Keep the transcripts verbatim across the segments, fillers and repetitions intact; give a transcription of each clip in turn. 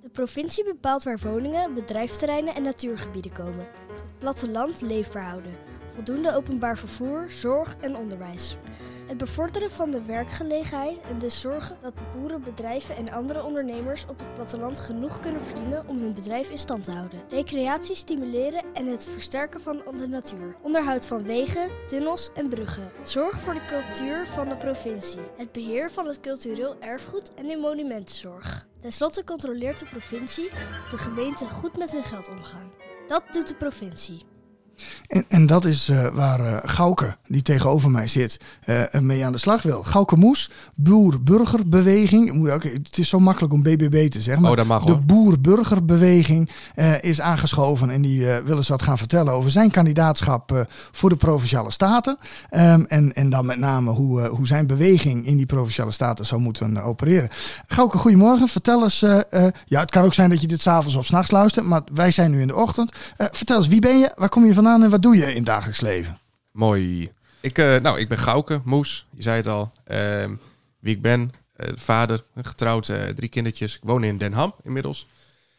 De provincie bepaalt waar woningen, bedrijfsterreinen en natuurgebieden komen. Het platteland leefbaar houden. Voldoende openbaar vervoer, zorg en onderwijs. Het bevorderen van de werkgelegenheid en dus zorgen dat boeren, bedrijven en andere ondernemers op het platteland genoeg kunnen verdienen om hun bedrijf in stand te houden. Recreatie stimuleren en het versterken van de natuur. Onderhoud van wegen, tunnels en bruggen. Zorg voor de cultuur van de provincie. Het beheer van het cultureel erfgoed en de monumentenzorg. Ten slotte controleert de provincie of de gemeenten goed met hun geld omgaan. Dat doet de provincie. En, en dat is uh, waar uh, Gauke, die tegenover mij zit, uh, mee aan de slag wil. Gauke Moes, boer-burgerbeweging. Moet ook, het is zo makkelijk om B B B te zeggen. Maar oh, dat mag, de hoor. boer-burgerbeweging uh, is aangeschoven. En die uh, wil eens wat gaan vertellen over zijn kandidaatschap uh, voor de Provinciale Staten. Um, en, en dan met name hoe, uh, hoe zijn beweging in die Provinciale Staten zou moeten uh, opereren. Gauke, goedemorgen. Vertel eens. Uh, uh, ja, het kan ook zijn dat je dit 's avonds of 's nachts luistert. Maar wij zijn nu in de ochtend. Uh, vertel eens, wie ben je? Waar kom je vandaan? En wat doe je in het dagelijks leven? Mooi. Ik, uh, nou, ik ben Gauke Moes, je zei het al. Uh, wie ik ben, uh, vader, getrouwd, uh, drie kindertjes. Ik woon in Den Ham inmiddels.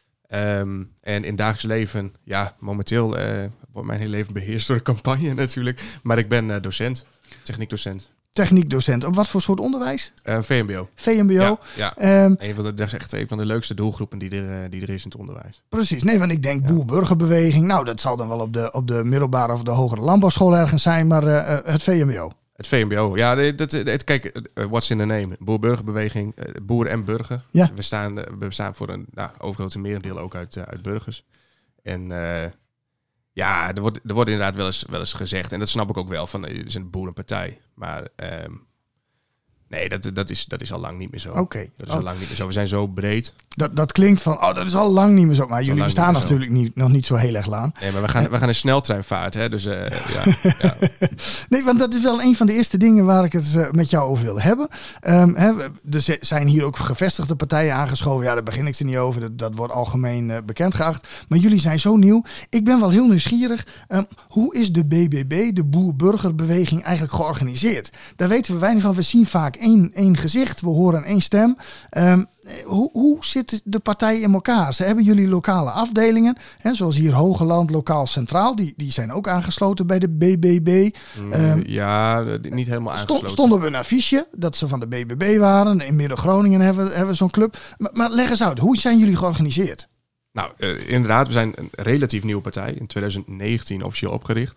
Um, en in het dagelijks leven, ja, momenteel uh, wordt mijn hele leven beheerst door de campagne natuurlijk. Maar ik ben uh, docent, techniekdocent. Techniekdocent. Op wat voor soort onderwijs? Uh, V M B O. V M B O. Ja, ja. Um, een van de, dat is echt een van de leukste doelgroepen die er, uh, die er is in het onderwijs. Precies. Nee, want ik denk Ja. boer-burgerbeweging. Nou, dat zal dan wel op de, op de middelbare of de hogere landbouwschool ergens zijn. Maar uh, het V M B O. Het V M B O. Ja, dat, dat, kijk, uh, what's in the name? Boer-burgerbeweging, uh, boer en burger. Ja. We staan, uh, we staan voor een nou, overgrote merendeel ook uit, uh, uit burgers. En uh, ja, er wordt, er wordt inderdaad wel eens, wel eens gezegd, en dat snap ik ook wel, van het is een boerenpartij. Maar um, nee, dat, dat, is, dat is al lang niet meer zo. Oké. Okay. Dat is al lang niet meer zo. We zijn zo breed. Dat, dat klinkt van, oh, dat is al lang niet meer zo. Maar jullie bestaan niet natuurlijk niet, nog niet zo heel erg lang. Nee, maar we gaan, we gaan een sneltreinvaart, hè. Dus uh, ja, ja. Nee, want dat is wel een van de eerste dingen waar ik het uh, met jou over wil hebben. Um, hè, er zijn hier ook gevestigde partijen aangeschoven. Ja, daar begin ik er niet over. Dat, dat wordt algemeen uh, bekend geacht. Maar jullie zijn zo nieuw. Ik ben wel heel nieuwsgierig. Um, hoe is de B B B, de boer-burgerbeweging, eigenlijk georganiseerd? Daar weten we weinig van. We zien vaak één, één gezicht. We horen één stem. Um, Hoe, hoe zit de partij in elkaar? Ze hebben jullie lokale afdelingen, hè, zoals hier Hogeland, Lokaal Centraal. Die, die zijn ook aangesloten bij de B B B. Um, ja, niet helemaal aangesloten. Stond, stonden we een affiche dat ze van de B B B waren. In Midden-Groningen hebben, hebben we zo'n club. Maar, maar leg eens uit, hoe zijn jullie georganiseerd? Nou, uh, inderdaad, we zijn een relatief nieuwe partij. In twintig negentien officieel opgericht.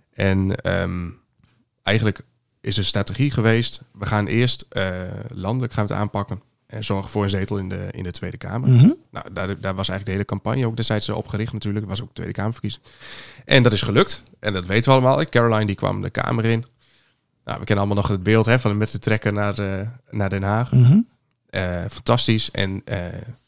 En um, eigenlijk is een strategie geweest. We gaan eerst uh, landelijk gaan we het aanpakken. En zorgen voor een zetel in de, in de Tweede Kamer. Mm-hmm. Nou, daar, daar was eigenlijk de hele campagne ook destijds opgericht natuurlijk. Er was ook de Tweede Kamerverkiezing. En dat is gelukt. En dat weten we allemaal. Caroline die kwam de Kamer in. Nou, we kennen allemaal nog het beeld, hè, van met de trekker naar, uh, naar Den Haag. Mm-hmm. Uh, fantastisch. En uh,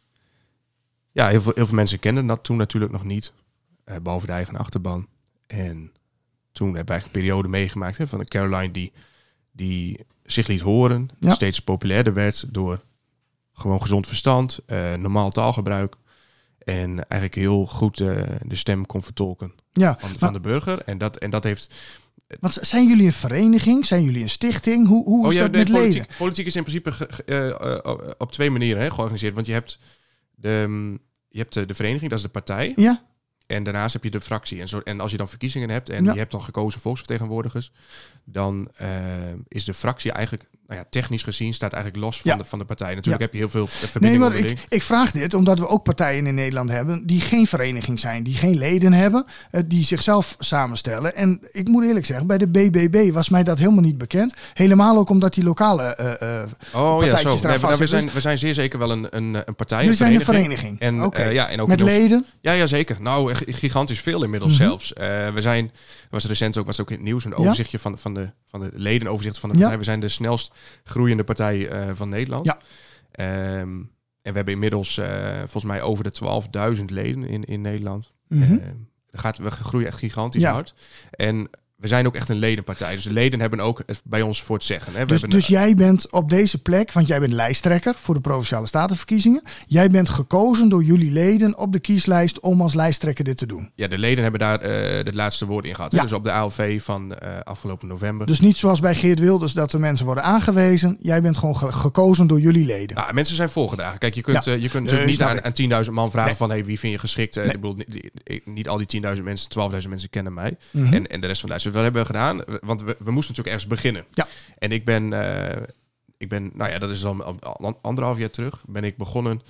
ja, heel veel, heel veel mensen kenden dat toen natuurlijk nog niet. Uh, behalve de eigen achterban. En toen hebben we eigenlijk een periode meegemaakt, hè, van de Caroline die, die zich liet horen. Ja. Steeds populairder werd door gewoon gezond verstand, uh, normaal taalgebruik. En eigenlijk heel goed uh, de stem kon vertolken Ja, van, maar, van de burger. En dat, en dat heeft... Want zijn jullie een vereniging? Zijn jullie een stichting? Hoe, hoe is oh, ja, dat nee, met politiek, leden? Politiek is in principe ge, uh, uh, op twee manieren, hè, georganiseerd. Want je hebt, de, um, je hebt de, de vereniging, dat is de partij. Ja? En daarnaast heb je de fractie. En, zo, en als je dan verkiezingen hebt en Ja. je hebt dan gekozen volksvertegenwoordigers, dan uh, is de fractie eigenlijk, nou ja, technisch gezien, staat eigenlijk los van, Ja. de, van de partij. Natuurlijk Ja. heb je heel veel Nee, verbindingen maar onderling. ik, ik vraag dit omdat we ook partijen in Nederland hebben die geen vereniging zijn, die geen leden hebben, uh, die zichzelf samenstellen. En ik moet eerlijk zeggen, bij de B B B was mij dat helemaal niet bekend. Helemaal ook omdat die lokale uh, uh, Oh ja, zo. partijtjes daar Nee, maar vast we, zitten. zijn, we zijn zeer zeker wel een, een, een partij. Jullie zijn een vereniging. vereniging. En, Oké. uh, ja, en ook Met in ons- leden? Ja, ja, zeker. Nou, g- gigantisch veel inmiddels Mhm. zelfs. Uh, we zijn, er was recent ook, was ook in het nieuws, een overzichtje van, van, de, van de leden, overzicht van de Ja. partij. We zijn de snelst groeiende partij uh, van Nederland. Ja. Um, en we hebben inmiddels uh, volgens mij over de twaalfduizend leden in, in Nederland. Mhm. Uh, gaat, we groeien echt gigantisch Ja. hard. En we zijn ook echt een ledenpartij. Dus de leden hebben ook het bij ons voor het zeggen. Hè. We Dus, hebben dus jij bent op deze plek, want jij bent lijsttrekker voor de Provinciale Statenverkiezingen. Jij bent gekozen door jullie leden op de kieslijst om als lijsttrekker dit te doen. Ja, de leden hebben daar uh, het laatste woord in gehad. Ja. Hè. Dus op de A L V van uh, afgelopen november. Dus niet zoals bij Geert Wilders dat de mensen worden aangewezen. Jij bent gewoon ge- gekozen door jullie leden. Nou, mensen zijn voorgedragen. Kijk, je kunt, Ja. uh, je kunt Nee, natuurlijk niet snap aan, ik. aan tienduizend man vragen Nee. van hey, wie vind je geschikt? Uh, Nee. Ik bedoel, niet, niet, niet al die tienduizend mensen, twaalfduizend mensen kennen mij. Mhm. En, en de rest van de lijst. Dus wat hebben we gedaan? Want we, we moesten natuurlijk ergens beginnen. Ja. En ik ben, uh, ik ben, nou ja, dat is dan anderhalf jaar terug, ben ik begonnen.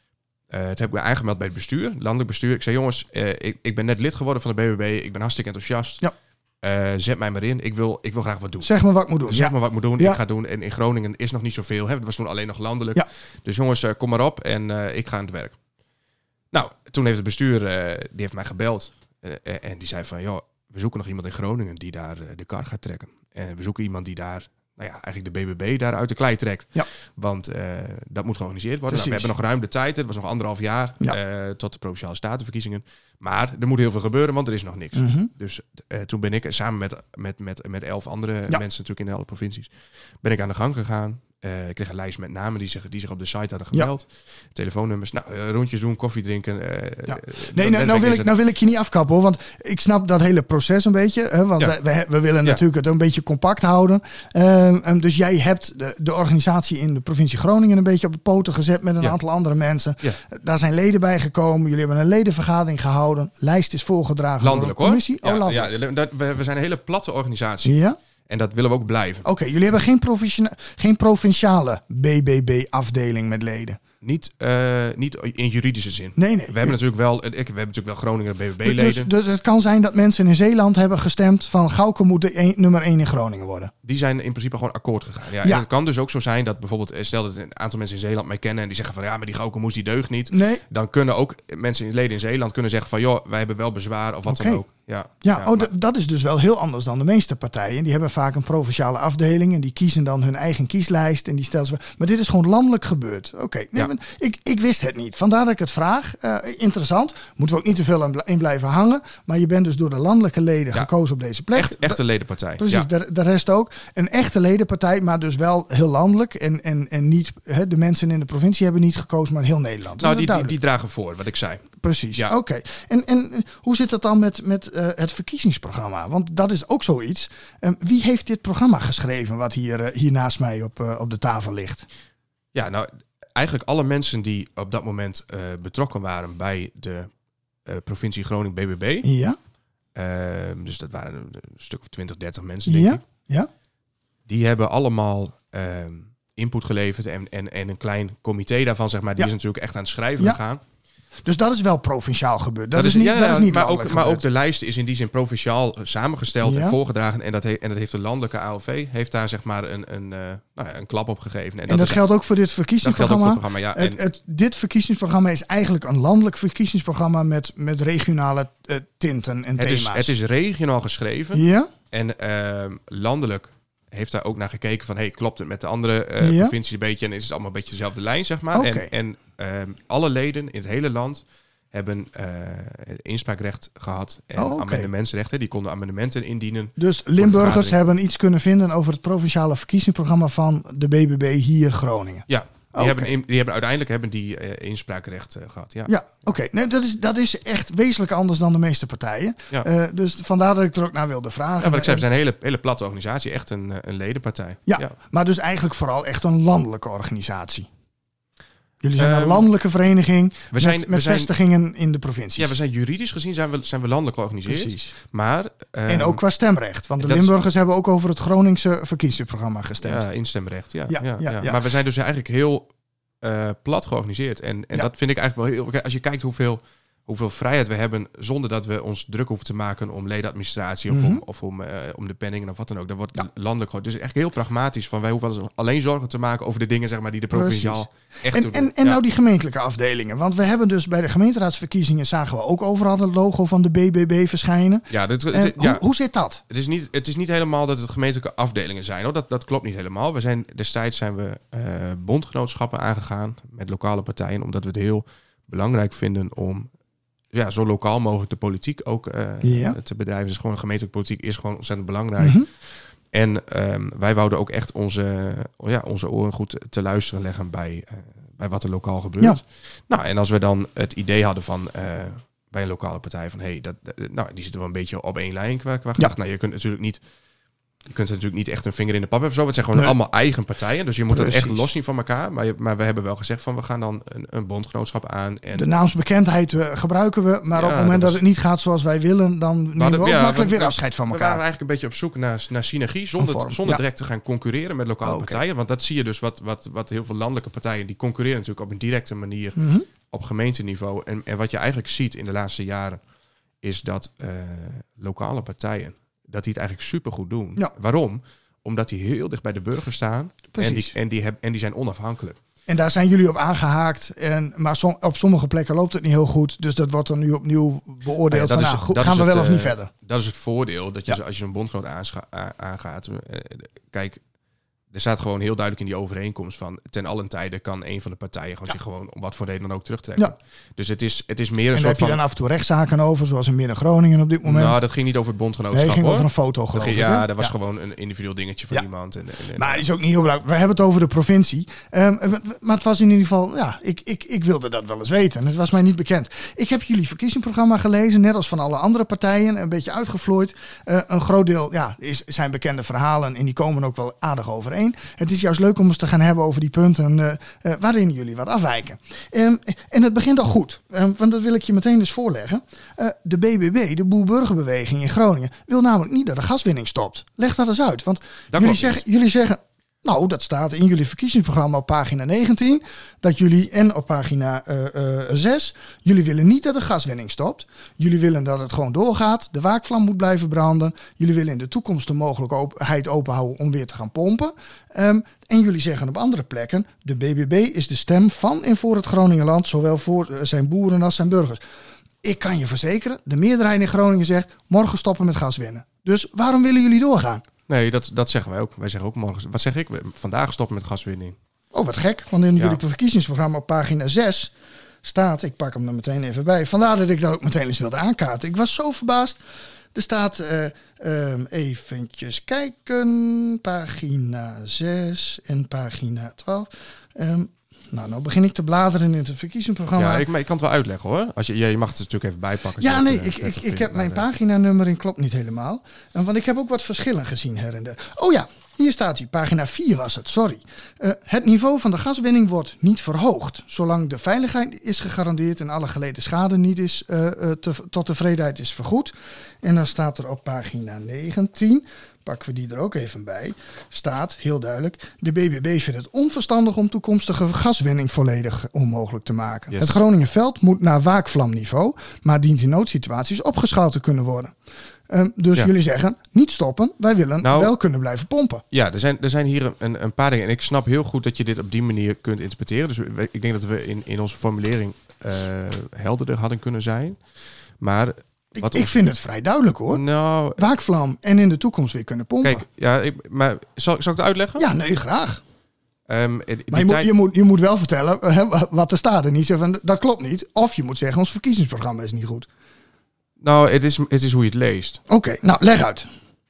Uh, het heb ik me aangemeld bij het bestuur, landelijk bestuur. Ik zei, jongens, uh, ik, ik ben net lid geworden van de B B B. Ik ben hartstikke enthousiast. Ja. Uh, zet mij maar in. Ik wil, ik wil graag wat doen. Zeg me wat ik moet doen. Zeg Ja. maar wat ik moet doen. Ja. Ik ga doen. En in Groningen is nog niet zoveel. Hè? Het was toen alleen nog landelijk. Ja. Dus jongens, uh, kom maar op en uh, ik ga aan het werk. Nou, toen heeft het bestuur, uh, die heeft mij gebeld. Uh, en die zei van, joh, we zoeken nog iemand in Groningen die daar uh, de kar gaat trekken. En we zoeken iemand die daar, nou ja, eigenlijk de B B B daar uit de klei trekt. Ja. Want uh, dat moet georganiseerd worden. Nou, we Precies. hebben nog ruim de tijd. Het was nog anderhalf jaar Ja. uh, tot de Provinciale Statenverkiezingen. Maar er moet heel veel gebeuren, want er is nog niks. Mhm. Dus uh, toen ben ik samen met, met, met, met elf andere Ja. mensen natuurlijk in alle provincies, ben ik aan de gang gegaan. Uh, ik kreeg een lijst met namen die zich, die zich op de site hadden gemeld. Ja. Telefoonnummers, nou, uh, rondjes doen, koffie drinken. Uh, Ja. uh, Nee, nou, nou, wil ik, nou wil ik je niet afkappen hoor. Want ik snap dat hele proces een beetje. Hè, want Ja. we, we willen Ja. natuurlijk het een beetje compact houden. Um, um, dus jij hebt de, de organisatie in de provincie Groningen een beetje op de poten gezet met een Ja. aantal andere mensen. Ja. Daar zijn leden bij gekomen. Jullie hebben een ledenvergadering gehouden. Lijst is voorgedragen Landelijk door een commissie. hoor. Oh, Ja, landelijk. ja, dat, we, we zijn een hele platte organisatie. Ja? En dat willen we ook blijven. Oké, jullie hebben geen, provincia- geen provinciale B B B-afdeling met leden. Niet, uh, niet in juridische zin. Nee, nee. We hebben natuurlijk wel, ik, we hebben natuurlijk wel Groninger B B B-leden. Dus, dus het kan zijn dat mensen in Zeeland hebben gestemd van Gauke moet de een, nummer één in Groningen worden. Die zijn in principe gewoon akkoord gegaan. Ja, Ja. En het kan dus ook zo zijn dat bijvoorbeeld, stel dat een aantal mensen in Zeeland mij kennen en die zeggen van ja, maar die Gauke Moes die deugt niet. Nee. Dan kunnen ook mensen in leden in Zeeland kunnen zeggen van joh, wij hebben wel bezwaar of wat Oké. dan ook. Ja, Ja, ja, oh, maar- d- dat is dus wel heel anders dan de meeste partijen. Die hebben vaak een provinciale afdeling en die kiezen dan hun eigen kieslijst en die stellen ze. Maar dit is gewoon landelijk gebeurd. Oké, nee, Ja. maar ik, ik wist het niet. Vandaar dat ik het vraag. Uh, interessant. Moeten we ook niet te veel in bl- in blijven hangen. Maar je bent dus door de landelijke leden Ja. gekozen op deze plek. Echt, echt een ledenpartij. Precies, Ja. de, de rest ook. Een echte ledenpartij, maar dus wel heel landelijk. En, en, en niet, hè, de mensen in de provincie hebben niet gekozen, maar heel Nederland. Nou, Is die, dat die, die duidelijk? dragen voor, wat ik zei. Precies, Ja. oké. En, en hoe zit het dan met, met uh, het verkiezingsprogramma? Want dat is ook zoiets. Um, wie heeft dit programma geschreven wat hier, uh, hier naast mij op, uh, op de tafel ligt? Ja, nou, eigenlijk alle mensen die op dat moment uh, betrokken waren bij de uh, provincie Groningen B B B. Ja, Uh, dus dat waren een, een stuk of twintig, dertig mensen, denk ja, ik. ja. Die hebben allemaal uh, input geleverd en, en, en een klein comité daarvan, zeg maar, die Ja. is natuurlijk echt aan het schrijven Ja. gegaan. Dus dat is wel provinciaal gebeurd. Dat, is niet, ja, dat is niet maar, ook, landelijk maar ook gebeurd. de lijst is in die zin provinciaal samengesteld Ja. en voorgedragen. En dat, he, en dat heeft de landelijke A L V heeft daar zeg maar een, een, uh, nou ja, een klap op gegeven. En dat, is, geldt ook voor dit dat geldt ook verkiezingsprogramma. voor het programma. Ja. Het, En, het, dit verkiezingsprogramma is eigenlijk een landelijk verkiezingsprogramma met, met regionale uh, tinten en het, is, thema's. het is regionaal geschreven. Ja? En uh, landelijk heeft daar ook naar gekeken van, hey, klopt het met de andere uh, Ja. provincies een beetje? En is het allemaal een beetje dezelfde lijn, zeg maar. Oké. En, en um, alle leden in het hele land hebben uh, inspraakrecht gehad en Oh, oké. amendementsrechten. Die konden amendementen indienen. Dus Limburgers vergadering. hebben iets kunnen vinden over het provinciale verkiezingsprogramma van de B B B hier Groningen. Ja, die, Oké. hebben, in, die hebben uiteindelijk hebben die uh, inspraakrecht uh, gehad. Ja. Ja, oké. Okay. Nee, dat is, dat is echt wezenlijk anders dan de meeste partijen. Ja. Uh, dus vandaar dat ik er ook naar wilde vragen. Ja, wat ik zei, we zijn een hele, hele platte organisatie. Echt een, een ledenpartij. Ja, ja. maar dus eigenlijk vooral echt een landelijke organisatie. Jullie zijn Um, een landelijke vereniging we zijn, met, we met zijn, vestigingen in de provincies. Ja, we zijn juridisch gezien zijn we, zijn we landelijk georganiseerd. Precies. Maar, um, En ook qua stemrecht. Want de dat is- Limburgers hebben ook over het Groningse verkiezingsprogramma gestemd. Ja, instemrecht. Ja, Ja, ja, ja, ja, ja. Maar we zijn dus eigenlijk heel uh, plat georganiseerd. En, en Ja. dat vind ik eigenlijk wel heel... Als je kijkt hoeveel, hoeveel vrijheid we hebben zonder dat we ons druk hoeven te maken om ledenadministratie of, Mhm. om, of om, uh, om de penningen of wat dan ook. Dat wordt Ja. landelijk gewoon. Dus echt heel pragmatisch. Van wij hoeven alleen zorgen te maken over de dingen zeg maar, die de provinciaal echt En, doen. en, en Ja. nou die gemeentelijke afdelingen. Want we hebben dus bij de gemeenteraadsverkiezingen zagen we ook overal het logo van de B B B verschijnen. Ja, dit, En dit- ja. hoe, hoe zit dat? Het is, niet, het is niet helemaal dat het gemeentelijke afdelingen zijn. Hoor. Dat, dat klopt niet helemaal. We zijn, destijds zijn we uh, bondgenootschappen aangegaan met lokale partijen. Omdat we het heel belangrijk vinden om ja, zo lokaal mogelijk de politiek ook uh, ja. te bedrijven. Dus gewoon gemeentelijke politiek is gewoon ontzettend belangrijk. Mm-hmm. En um, wij wouden ook echt onze, ja, onze oren goed te luisteren leggen bij, uh, bij wat er lokaal gebeurt. Ja. Nou, en als we dan het idee hadden van uh, bij een lokale partij van, hey, dat, dat, nou, die zitten wel een beetje op één lijn qua, qua ja. Nou, je kunt natuurlijk niet, je kunt natuurlijk niet echt een vinger in de pap hebben of zo. Het zijn gewoon nee. allemaal eigen partijen, dus je moet Precies. dat echt los zien van elkaar. Maar, je, maar we hebben wel gezegd van, we gaan dan een, een bondgenootschap aan. En de naamsbekendheid uh, gebruiken we, maar ja, op het moment dat, dat het niet gaat zoals wij willen, dan nemen we, we ook ja, makkelijk we, weer afscheid van elkaar. We waren eigenlijk een beetje op zoek naar, naar synergie, zonder, zonder ja. direct te gaan concurreren met lokale oh, okay. partijen. Want dat zie je dus wat, wat, wat heel veel landelijke partijen, die concurreren natuurlijk op een directe manier mm-hmm. op gemeenteniveau. En, en wat je eigenlijk ziet in de laatste jaren, is dat uh, lokale partijen, dat die het eigenlijk supergoed doen. Ja. Waarom? Omdat die heel dicht bij de burger staan en die, en, die heb, en die zijn onafhankelijk. En daar zijn jullie op aangehaakt. En, maar som, op sommige plekken loopt het niet heel goed. Dus dat wordt dan nu opnieuw beoordeeld. Ja, van, nou, goed, gaan we wel het, of niet uh, verder? Dat is het voordeel. Dat je, ja. als je een bondgenoot aangaat. Uh, kijk, er staat gewoon heel duidelijk in die overeenkomst van ten allen tijde kan een van de partijen gewoon ja. zich gewoon om wat voor reden dan ook terugtrekken. Ja. Dus het is, het is meer een en soort heb je van... dan af en toe rechtszaken over, zoals in Midden-Groningen op dit moment? Nou, dat ging niet over het bondgenootschap. Nee, het ging hoor. over een foto, geloof ging, ik. Ja, dat was ja. gewoon een individueel dingetje van ja. iemand. En, en, en, maar is ook niet heel belangrijk. We hebben het over de provincie. Um, maar het was in ieder geval, ja, ik, ik, ik wilde dat wel eens weten. En het was mij niet bekend. Ik heb jullie verkiezingsprogramma gelezen, net als van alle andere partijen, een beetje uitgevlooid. Uh, een groot deel, ja, is, zijn bekende verhalen en die komen ook wel aardig overeen. Het is juist leuk om eens te gaan hebben over die punten uh, uh, waarin jullie wat afwijken. Um, en het begint al goed, um, want dat wil ik je meteen dus voorleggen. Uh, de B B B, de Boer-Burgerbeweging in Groningen, wil namelijk niet dat de gaswinning stopt. Leg dat eens uit, want jullie zeggen, jullie zeggen, nou, dat staat in jullie verkiezingsprogramma op pagina negentien, dat jullie, en op pagina uh, uh, zes, jullie willen niet dat de gaswinning stopt. Jullie willen dat het gewoon doorgaat, de waakvlam moet blijven branden. Jullie willen in de toekomst de mogelijkheid openhouden om weer te gaan pompen. Um, en jullie zeggen op andere plekken, de B B B is de stem van en voor het Groningenland, zowel voor zijn boeren als zijn burgers. Ik kan je verzekeren, de meerderheid in Groningen zegt, morgen stoppen met gaswinnen. Dus waarom willen jullie doorgaan? Nee, dat, dat zeggen wij ook. Wij zeggen ook morgen. Wat zeg ik? Vandaag stoppen met gaswinning. Oh, wat gek. Want in ja. jullie verkiezingsprogramma op pagina zes staat, ik pak hem er meteen even bij. Vandaar dat ik dat ook meteen eens wilde aankaarten. Ik was zo verbaasd. Er staat, uh, um, eventjes kijken, pagina zes en pagina twaalf. Um, Nou, nou begin ik te bladeren in het verkiezingsprogramma. Ja, ik, maar ik kan het wel uitleggen hoor. Als je, je mag het natuurlijk even bijpakken. Ja, nee, het, ik, uh, ik, ik heb mijn paginanummering klopt niet helemaal. En, want ik heb ook wat verschillen gezien her en der. Oh ja, hier staat hij. Pagina vier was het, sorry. Uh, het niveau van de gaswinning wordt niet verhoogd. Zolang de veiligheid is gegarandeerd en alle geleden schade niet is, uh, uh, te, tot tevredenheid is vergoed. En dan staat er op pagina negentien... pakken we die er ook even bij, staat heel duidelijk, de B B B vindt het onverstandig om toekomstige gaswinning volledig onmogelijk te maken. Yes. Het Groningenveld moet naar waakvlamniveau, maar dient in noodsituaties opgeschaald te kunnen worden. Um, dus ja. jullie zeggen, niet stoppen, wij willen nou, wel kunnen blijven pompen. Ja, er zijn, er zijn hier een, een paar dingen en ik snap heel goed dat je dit op die manier kunt interpreteren. Dus we, ik denk dat we in, in onze formulering uh, helderder hadden kunnen zijn. Maar... Ik, ik vind het vrij duidelijk hoor. Nou, waakvlam en in de toekomst weer kunnen pompen. Kijk, ja, ik, maar zal, zal ik het uitleggen? Ja, nee, graag. Um, maar je, tijd... moet, je, moet, je moet wel vertellen hè, wat er staat. En niet zeggen van, dat klopt niet. Of je moet zeggen, ons verkiezingsprogramma is niet goed. Nou, het is, het is hoe je het leest. Oké, okay, nou leg uit.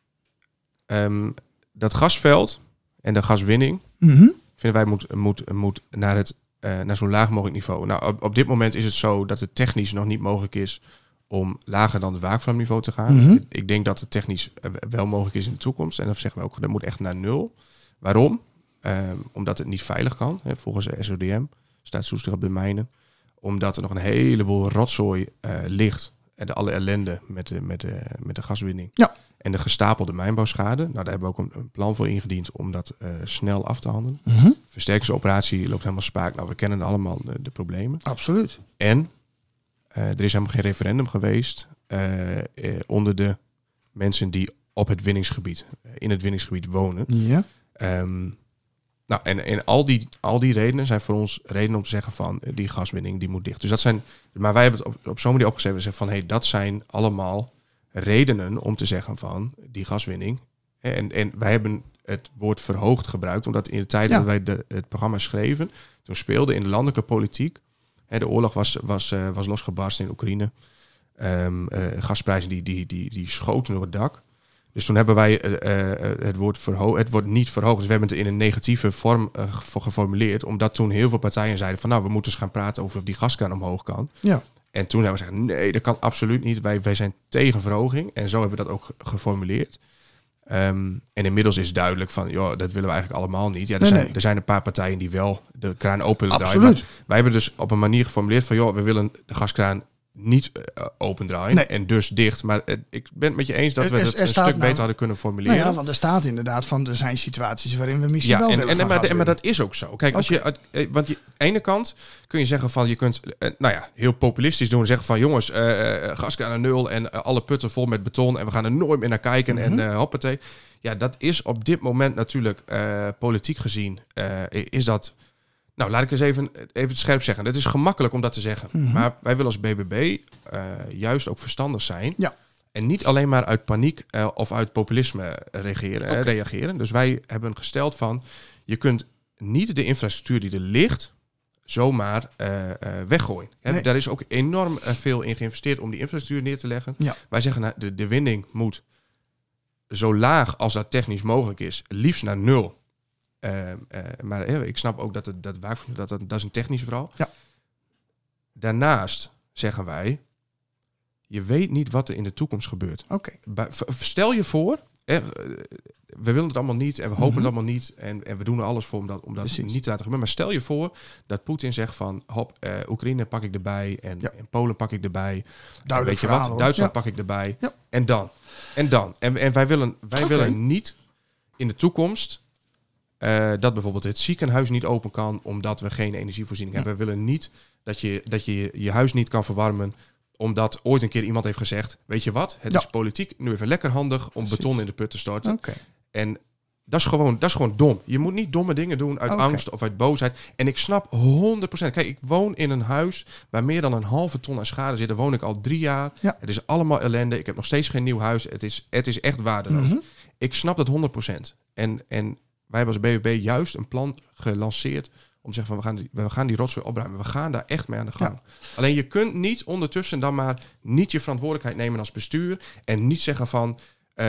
Um, dat gasveld en de gaswinning, mm-hmm. vinden wij moet, moet, moet naar, het, uh, naar zo'n laag mogelijk niveau. Nou, op, op dit moment is het zo dat het technisch nog niet mogelijk is om lager dan het waakvlamniveau te gaan. Mm-hmm. Ik denk dat het technisch wel mogelijk is in de toekomst. En dan zeggen we ook, dat moet echt naar nul. Waarom? Um, omdat het niet veilig kan, hè, volgens de S O D M, Staatssoester op de mijnen. Omdat er nog een heleboel rotzooi uh, ligt. En de alle ellende met de, met de, met de gaswinning. Ja. En de gestapelde mijnbouwschade. Nou, daar hebben we ook een, een plan voor ingediend om dat uh, snel af te handelen. Mm-hmm. Versterkingsoperatie loopt helemaal spaak. Nou, we kennen allemaal de, de problemen. Absoluut. En uh, er is helemaal geen referendum geweest uh, uh, onder de mensen die op het winningsgebied, uh, in het winningsgebied wonen. Ja. Um, nou, en, en al, die, al die redenen zijn voor ons redenen om te zeggen van uh, die gaswinning die moet dicht. Dus dat zijn, maar wij hebben het op, op zo'n manier opgeschreven en zeggen van hé, hey, dat zijn allemaal redenen om te zeggen van die gaswinning. En, en wij hebben het woord verhoogd gebruikt, omdat in de tijd ja. dat wij de, het programma schreven, toen speelde in de landelijke politiek, hè, de oorlog was, was, uh, was losgebarsten in Oekraïne. Um, uh, gasprijzen die, die, die, die schoten door het dak. Dus toen hebben wij uh, uh, het woord verhoogd. Het wordt niet verhoogd. Dus we hebben het in een negatieve vorm uh, geformuleerd. Omdat toen heel veel partijen zeiden van nou, we moeten eens gaan praten over of die gaskraan omhoog kan. Ja. En toen hebben we gezegd, nee, dat kan absoluut niet. Wij, wij zijn tegen verhoging. En zo hebben we dat ook geformuleerd. Um, en inmiddels is duidelijk van, joh, dat willen we eigenlijk allemaal niet. Ja, er, nee, zijn, nee. er zijn een paar partijen die wel de kraan open willen absoluut. draaien. Maar wij hebben dus op een manier geformuleerd van, joh, we willen de gaskraan niet uh, open draaien nee. en dus dicht. Maar uh, ik ben het met je eens dat we er, het er een staat stuk nou, beter hadden kunnen formuleren. Nou ja, want er staat inderdaad van, er zijn situaties waarin we misschien ja, wel en, willen en, gaan maar, gas en, maar dat is ook zo. Kijk, als okay. je, uh, want je, aan de ene kant kun je zeggen van, je kunt, uh, nou ja, heel populistisch doen en zeggen van, jongens, uh, uh, gaskraan aan nul en uh, alle putten vol met beton en we gaan er nooit meer naar kijken mm-hmm. en uh, hoppatee. Ja, dat is op dit moment natuurlijk uh, politiek gezien, uh, is dat... Nou, laat ik eens even, even scherp zeggen. Het is gemakkelijk om dat te zeggen. Mm-hmm. Maar wij willen als B B B uh, juist ook verstandig zijn. Ja. En niet alleen maar uit paniek uh, of uit populisme reageren, okay. uh, reageren. Dus wij hebben gesteld van... je kunt niet de infrastructuur die er ligt... zomaar uh, uh, weggooien. Nee. Daar is ook enorm uh, veel in geïnvesteerd om die infrastructuur neer te leggen. Ja. Wij zeggen, nou, de, de winding moet zo laag als dat technisch mogelijk is... liefst naar nul... Uh, uh, maar uh, ik snap ook dat het dat, dat, dat, dat is een technisch verhaal. Ja. Daarnaast zeggen wij, je weet niet wat er in de toekomst gebeurt. Okay. Ba- stel je voor, eh, we willen het allemaal niet en we hopen mm-hmm. het allemaal niet en, en we doen er alles voor om dat, om dat niet te laten gebeuren. Maar stel je voor dat Poetin zegt van, hop, uh, Oekraïne pak ik erbij en, ja. en Polen pak ik erbij. En weet je verhaal, wat, hoor. Duitsland ja. pak ik erbij. Ja. En dan, en dan. En, en wij willen, wij okay. willen niet in de toekomst... Uh, dat bijvoorbeeld het ziekenhuis niet open kan omdat we geen energievoorziening hebben. We willen niet dat je, dat je je huis niet kan verwarmen omdat ooit een keer iemand heeft gezegd, weet je wat, het ja. is politiek nu even lekker handig om Precies. beton in de put te storten. Okay. En dat is, gewoon, dat is gewoon dom. Je moet niet domme dingen doen uit okay. angst of uit boosheid. En ik snap honderd procent. Kijk, ik woon in een huis waar meer dan een halve ton aan schade zit. Daar woon ik al drie jaar. Ja. Het is allemaal ellende. Ik heb nog steeds geen nieuw huis. Het is, het is echt waardeloos. Mm-hmm. Ik snap dat honderd procent. En... en wij hebben als B B B juist een plan gelanceerd om te zeggen van we gaan die, we gaan die rotzooi opruimen. We gaan daar echt mee aan de gang. Ja. Alleen je kunt niet ondertussen dan maar niet je verantwoordelijkheid nemen als bestuur en niet zeggen van uh,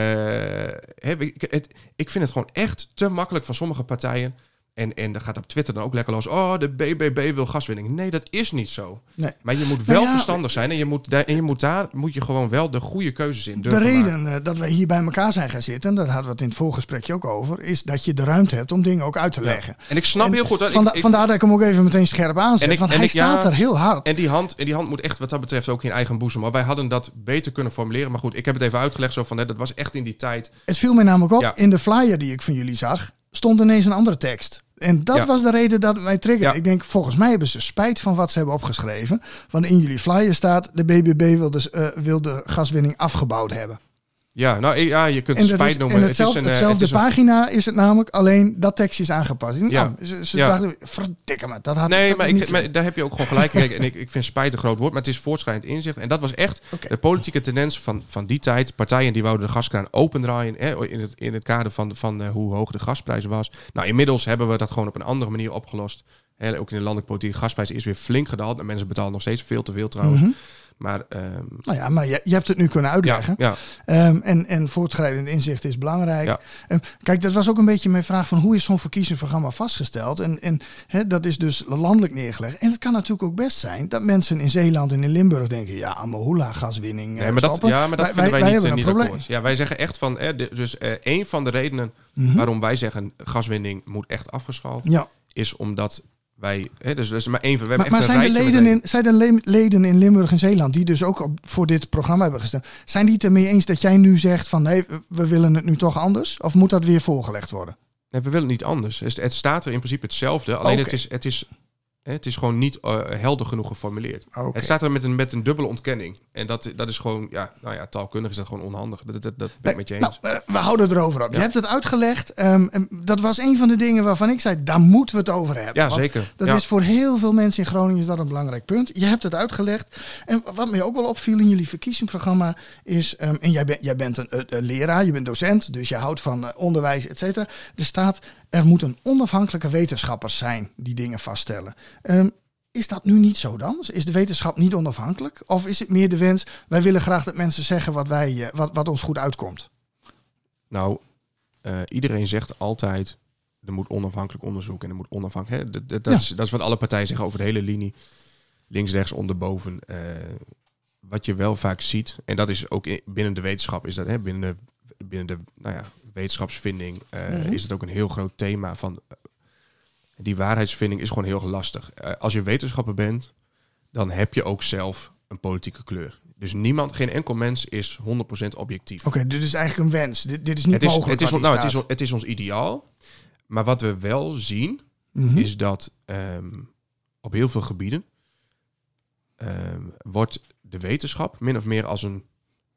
he, ik, het, ik vind het gewoon echt te makkelijk van sommige partijen. En, en dat gaat op Twitter dan ook lekker los. Oh, de B B B wil gaswinning. Nee, dat is niet zo. Nee. Maar je moet wel nou ja, verstandig zijn. En je moet, daar, en je moet daar moet je gewoon wel de goede keuzes in durven De reden maken. Uh, dat wij hier bij elkaar zijn gaan zitten... en daar hadden we het in het voorgesprekje ook over... is dat je de ruimte hebt om dingen ook uit te leggen. Ja. En ik snap en heel goed... Dat vanda- ik, ik, vandaar dat ik hem ook even meteen scherp aanzet. Ik, want hij ik, staat ja, er heel hard. En die, hand, en die hand moet echt wat dat betreft ook in eigen boezem. Maar wij hadden dat beter kunnen formuleren. Maar goed, ik heb het even uitgelegd. Zo van, hè, dat was echt in die tijd. Het viel mij namelijk op. Ja. In de flyer die ik van jullie zag... stond ineens een andere tekst. En dat ja. was de reden dat het mij triggerde. Ja. Ik denk, volgens mij hebben ze spijt van wat ze hebben opgeschreven. Want in jullie flyer staat... de B B B wil de, uh, wil de gaswinning afgebouwd hebben. Ja, nou ja, je kunt het spijt is, noemen. En hetzelfde, het is een, hetzelfde het is pagina is het namelijk, alleen dat tekstje is aangepast. Ja. Nou, ze ze ja. dachten, verdikke me, dat had Nee, dat maar, niet ik, maar daar heb je ook gewoon gelijk in. En ik, ik vind spijt een groot woord, maar het is voortschrijdend inzicht. En dat was echt okay. de politieke tendens van, van die tijd. Partijen die wouden de gaskraan opendraaien hè, in, het, in het kader van, van uh, hoe hoog de gasprijs was. Nou, inmiddels hebben we dat gewoon op een andere manier opgelost. Hè, ook in de landelijke politiek, de gasprijs is weer flink gedaald. En mensen betalen nog steeds veel te veel trouwens. Mm-hmm. Maar, um, nou ja, maar je, je hebt het nu kunnen uitleggen. Ja, ja. Um, en, en voortschrijdend inzicht is belangrijk. Ja. Um, kijk, dat was ook een beetje mijn vraag van hoe is zo'n verkiezingsprogramma vastgesteld? En, en he, dat is dus landelijk neergelegd. En het kan natuurlijk ook best zijn dat mensen in Zeeland en in Limburg denken... ja, Amohula gaswinning nee, maar dat, ja, maar dat wij, vinden wij, wij niet, hebben niet een probleem. akkoord. Ja, wij zeggen echt van... Eh, de, dus uh, een van de redenen mm-hmm. waarom wij zeggen... gaswinning moet echt afgeschaald... Ja. is omdat... Wij, hè, dus dat is maar één van. We maar maar zijn, de leden in, zijn de leden in Limburg en Zeeland die dus ook op, voor dit programma hebben gestemd, zijn die het ermee eens dat jij nu zegt van nee, we willen het nu toch anders? Of moet dat weer voorgelegd worden? Nee, we willen het niet anders. Het staat er in principe hetzelfde. Alleen okay. het, is, het, is, het is gewoon niet uh, helder genoeg geformuleerd. Okay. Het staat er met een, met een dubbele ontkenning. En dat, dat is gewoon, ja, nou ja, taalkundig is dat gewoon onhandig. Dat, dat, dat ben nee, ik met je eens. Nou, uh, we houden het erover op. Ja. Je hebt het uitgelegd. Um, dat was een van de dingen waarvan ik zei, daar moeten we het over hebben. Ja, zeker. Dat ja. is voor heel veel mensen in Groningen is dat een belangrijk punt. Je hebt het uitgelegd. En wat me ook wel opviel in jullie verkiezingsprogramma is, um, en jij, ben, jij bent een, een leraar, je bent docent, dus je houdt van uh, onderwijs, et cetera. Er staat, er moeten onafhankelijke wetenschappers zijn die dingen vaststellen. Um, is dat nu niet zo dan? Is de wetenschap niet onafhankelijk? Of is het meer de wens, wij willen graag dat mensen zeggen wat, wij, uh, wat, wat ons goed uitkomt? Nou, uh, iedereen zegt altijd, er moet onafhankelijk onderzoek en er moet onafhankelijk... Hè? Dat, dat, dat, ja. is, dat is wat alle partijen zeggen over de hele linie. Links, rechts, onder, boven. Uh, wat je wel vaak ziet, en dat is ook in, binnen de wetenschap, is dat hè, binnen de, binnen de nou ja, wetenschapsvinding uh, mm-hmm. is het ook een heel groot thema van... Uh, die waarheidsvinding is gewoon heel lastig. Uh, als je wetenschapper bent, dan heb je ook zelf een politieke kleur. Dus niemand, geen enkel mens is honderd procent objectief. Oké, okay, dit is eigenlijk een wens. Dit, dit is niet het is, mogelijk. Het is, nou, het, is, het is ons ideaal. Maar wat we wel zien, mm-hmm. is dat um, op heel veel gebieden um, wordt de wetenschap min of meer als een,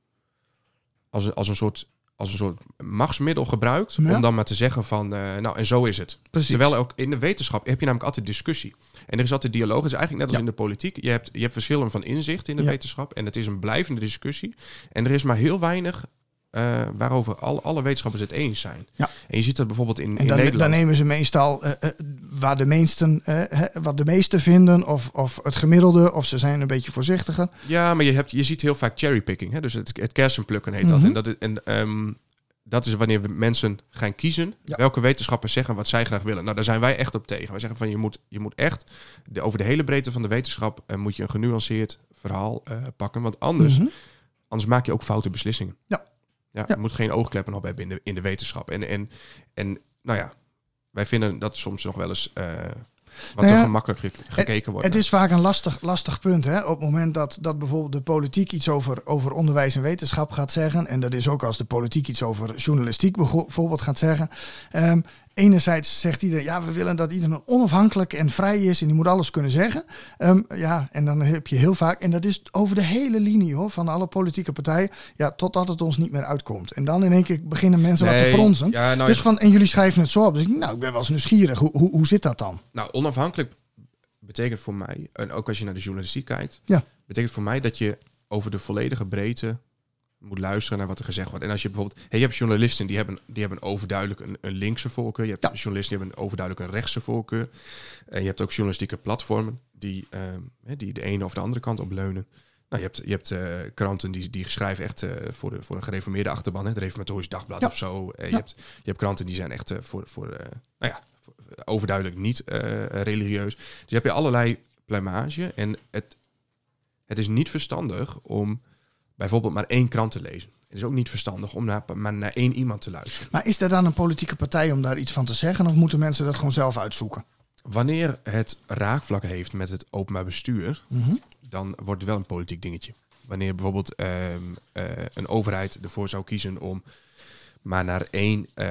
als een, als een soort... als een soort machtsmiddel gebruikt, ja. om dan maar te zeggen van, uh, nou, en zo is het. Precies. Terwijl ook in de wetenschap heb je namelijk altijd discussie. En er is altijd dialoog. Het is eigenlijk net als ja. in de politiek. Je hebt, je hebt verschillen van inzicht in de ja. wetenschap. En het is een blijvende discussie. En er is maar heel weinig uh, waarover al, alle wetenschappers het eens zijn. Ja. En je ziet dat bijvoorbeeld in, en in dan, Nederland. Dan nemen ze meestal uh, uh, waar de meesten, uh, wat de meesten vinden, of, of het gemiddelde, of ze zijn een beetje voorzichtiger. Ja, maar je, hebt, je ziet heel vaak cherrypicking. Hè? Dus het, het kersenplukken heet Mm-hmm. dat. En, dat en um, dat is wanneer we mensen gaan kiezen. Ja. Welke wetenschappers zeggen wat zij graag willen. Nou, daar zijn wij echt op tegen. Wij zeggen van je moet, je moet echt de, over de hele breedte van de wetenschap uh, moet je een genuanceerd verhaal uh, pakken. Want anders, mm-hmm. anders maak je ook foute beslissingen. Ja. Ja, ja. Je moet geen oogkleppen op hebben in de, in de wetenschap. En, en, en nou ja, wij vinden dat soms nog wel eens uh, wat nou ja, te gemakkelijk ge- gekeken wordt. Het is vaak een lastig, lastig punt. Hè? Op het moment dat, dat bijvoorbeeld de politiek iets over, over onderwijs en wetenschap gaat zeggen. En dat is ook als de politiek iets over journalistiek bijvoorbeeld gaat zeggen. Um, enerzijds zegt iedereen, ja, we willen dat iedereen onafhankelijk en vrij is en die moet alles kunnen zeggen. Um, ja, en dan heb je heel vaak, en dat is over de hele linie hoor, van alle politieke partijen, ja, totdat het ons niet meer uitkomt. En dan in één keer beginnen mensen nee, wat te fronsen. Ja, nou, dus van, en jullie schrijven het zo op. Dus ik, nou, ik ben wel eens nieuwsgierig. Hoe, hoe, hoe zit dat dan? Nou, onafhankelijk betekent voor mij, en ook als je naar de journalistiek kijkt, ja. betekent voor mij dat je over de volledige breedte moet luisteren naar wat er gezegd wordt. En als je bijvoorbeeld... Hey, je hebt journalisten die hebben, die hebben overduidelijk een, een linkse voorkeur. Je hebt ja. journalisten die hebben overduidelijk een rechtse voorkeur. En je hebt ook journalistieke platformen die, uh, die de ene of de andere kant op leunen. Nou, je hebt, je hebt uh, kranten die, die schrijven echt uh, voor, de, voor een gereformeerde achterban. Hè, het Reformatorisch Dagblad ja. of zo. Uh, ja. je, hebt, je hebt kranten die zijn echt uh, voor, voor, uh, nou ja, voor, uh, overduidelijk niet uh, religieus. Dus heb je allerlei pluimage. En het, het is niet verstandig om bijvoorbeeld maar één krant te lezen. Het is ook niet verstandig om naar, maar naar één iemand te luisteren. Maar is er dan een politieke partij om daar iets van te zeggen? Of moeten mensen dat gewoon zelf uitzoeken? Wanneer het raakvlak heeft met het openbaar bestuur, mm-hmm. dan wordt het wel een politiek dingetje. Wanneer bijvoorbeeld uh, uh, een overheid ervoor zou kiezen om maar naar één, uh,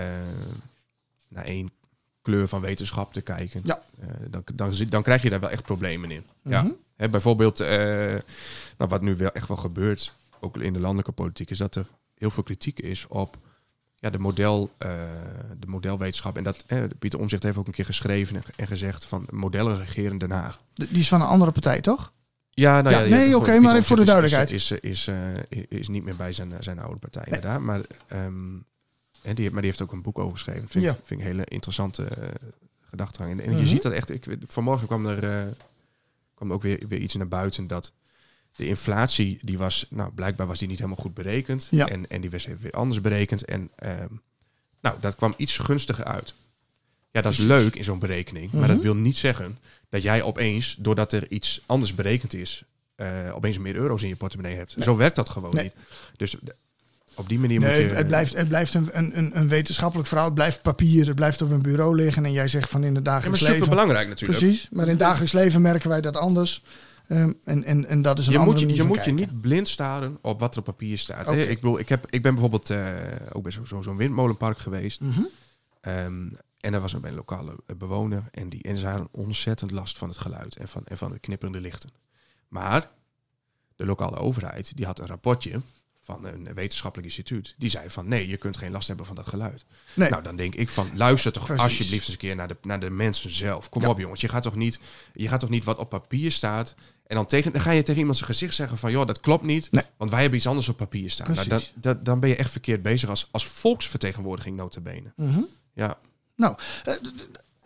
naar één kleur van wetenschap te kijken, ja. uh, dan, dan, dan krijg je daar wel echt problemen in. Mm-hmm. Ja. He, bijvoorbeeld, uh, nou, wat nu wel echt wel gebeurt, ook in de landelijke politiek, is dat er heel veel kritiek is op ja, de, model, uh, de modelwetenschap. En dat eh, Pieter Omtzigt heeft ook een keer geschreven en, en gezegd van modellen regeren Den Haag. Die is van een andere partij, toch? Ja, nou ja. ja nee, oké, okay, maar even voor de duidelijkheid. Is, is, is, uh, is niet meer bij zijn, zijn oude partij, nee. inderdaad. Maar, um, en die, maar die heeft ook een boek over geschreven. Vind, ja. vind ik een hele interessante uh, gedachtegang. En, en mm-hmm. je ziet dat echt. Ik, vanmorgen kwam er, uh, kwam er ook weer, weer iets naar buiten dat de inflatie, die was, nou, blijkbaar was die niet helemaal goed berekend. Ja. En, en die was even weer anders berekend. En um, nou, dat kwam iets gunstiger uit. Ja, dat is leuk in zo'n berekening. Mm-hmm. Maar dat wil niet zeggen dat jij opeens, doordat er iets anders berekend is, uh, opeens meer euro's in je portemonnee hebt. Nee. Zo werkt dat gewoon nee. niet. Dus op die manier nee, moet je... Het blijft, het blijft een, een, een wetenschappelijk verhaal. Het blijft papier. Het blijft op een bureau liggen. En jij zegt van in het dagelijks ja, maar leven... super belangrijk natuurlijk. Precies. Maar in het dagelijks leven merken wij dat anders. Um, en, en, en dat is een je andere moet, manier Je van moet je kijken. niet blind staren op wat er op papier staat. Okay. Ik bedoel, ik, heb, ik ben bijvoorbeeld uh, ook bij zo, zo, zo'n windmolenpark geweest. Mm-hmm. Um, en er was een lokale bewoner. En, die, en ze hadden ontzettend last van het geluid. En van, en van de knipperende lichten. Maar de lokale overheid, die had een rapportje van een wetenschappelijk instituut. Die zei van, nee, je kunt geen last hebben van dat geluid. Nee. Nou, dan denk ik van, luister toch Precies. alsjeblieft eens een keer naar de, naar de mensen zelf. Kom ja. op jongens, je gaat toch niet, je gaat toch niet wat op papier staat en dan, tegen, dan ga je tegen iemand zijn gezicht zeggen van, joh, dat klopt niet, nee. want wij hebben iets anders op papier staan. Nou, dat, dat, dan ben je echt verkeerd bezig als, als volksvertegenwoordiging nota bene. Mm-hmm. Ja. Nou, uh,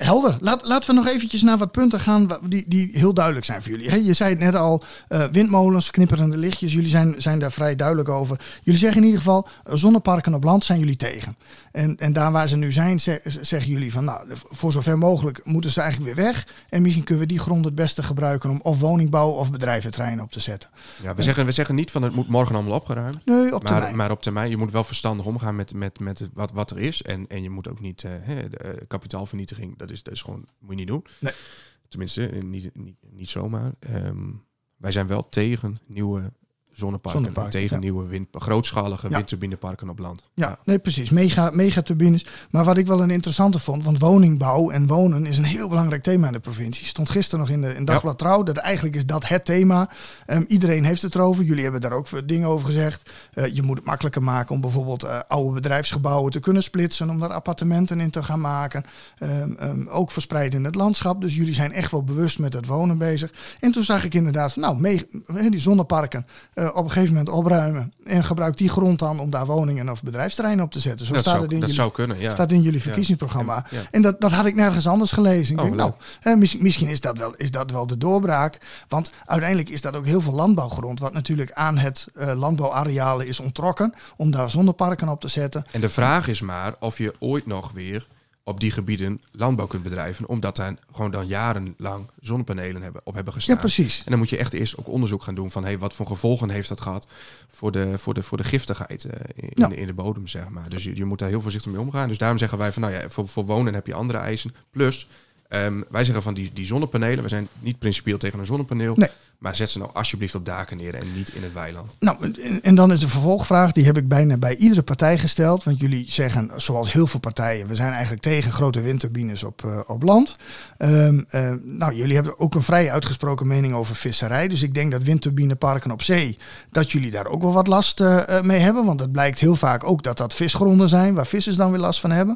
Helder. Laat, laten we nog eventjes naar wat punten gaan die, die heel duidelijk zijn voor jullie. He, je zei het net al, uh, windmolens, knipperende lichtjes. Jullie zijn, zijn daar vrij duidelijk over. Jullie zeggen in ieder geval, zonneparken op land zijn jullie tegen. En, en daar waar ze nu zijn, zeg, zeggen jullie van, nou, voor zover mogelijk moeten ze eigenlijk weer weg. En misschien kunnen we die grond het beste gebruiken om of woningbouw of bedrijventerreinen op te zetten. Ja, we, zeggen, we zeggen niet van het moet morgen allemaal opgeruimd. Nee, op termijn. Maar, maar op termijn, je moet wel verstandig omgaan met, met, met wat, wat er is. En, en je moet ook niet, uh, hè, de, uh, kapitaalvernietiging, dat is, dat is gewoon, moet je niet doen. Nee. Tenminste, niet, niet, niet zomaar. Um, wij zijn wel tegen nieuwe zonneparken, zonneparken tegen ja. nieuwe wind, grootschalige ja. windturbineparken op land. Ja, nee, precies. Mega, megaturbines. Maar wat ik wel een interessante vond, want woningbouw en wonen is een heel belangrijk thema in de provincie. Stond gisteren nog in de in Dagblad ja. Trouw, dat eigenlijk is dat het thema. Um, iedereen heeft het erover. Jullie hebben daar ook dingen over gezegd. Uh, je moet het makkelijker maken om bijvoorbeeld uh, oude bedrijfsgebouwen te kunnen splitsen, om daar appartementen in te gaan maken. Um, um, ook verspreid in het landschap. Dus jullie zijn echt wel bewust met het wonen bezig. En toen zag ik inderdaad van, nou, me, die zonneparken uh, op een gegeven moment opruimen en gebruik die grond dan om daar woningen of bedrijfsterreinen op te zetten. Zo dat staat zou, het in dat jullie, zou kunnen, ja. staat in jullie verkiezingsprogramma. Ja. Ja. En dat, dat had ik nergens anders gelezen. Ik oh, denk, nou, hè, misschien, misschien is dat, wel, is dat wel de doorbraak. Want uiteindelijk is dat ook heel veel landbouwgrond, wat natuurlijk aan het uh, landbouwarealen is onttrokken, om daar zonneparken op te zetten. En de vraag is maar of je ooit nog weer op die gebieden landbouw kunt bedrijven, omdat daar gewoon dan jarenlang zonnepanelen hebben, op hebben gestaan. Ja, precies. En dan moet je echt eerst ook onderzoek gaan doen van, hey, wat voor gevolgen heeft dat gehad voor de, voor de, voor de giftigheid uh, in, ja. in, in de bodem, zeg maar. Dus je, je moet daar heel voorzichtig mee omgaan. Dus daarom zeggen wij van, nou ja, voor, voor wonen heb je andere eisen. Plus, um, wij zeggen van die, die zonnepanelen, we zijn niet principieel tegen een zonnepaneel, nee. maar zet ze nou alsjeblieft op daken neer en niet in het weiland. Nou, en, en dan is de vervolgvraag, die heb ik bijna bij iedere partij gesteld. Want jullie zeggen, zoals heel veel partijen, we zijn eigenlijk tegen grote windturbines op, uh, op land. Um, uh, nou, jullie hebben ook een vrij uitgesproken mening over visserij. Dus ik denk dat windturbineparken op zee, dat jullie daar ook wel wat last uh, mee hebben. Want het blijkt heel vaak ook dat dat visgronden zijn, waar vissers dan weer last van hebben.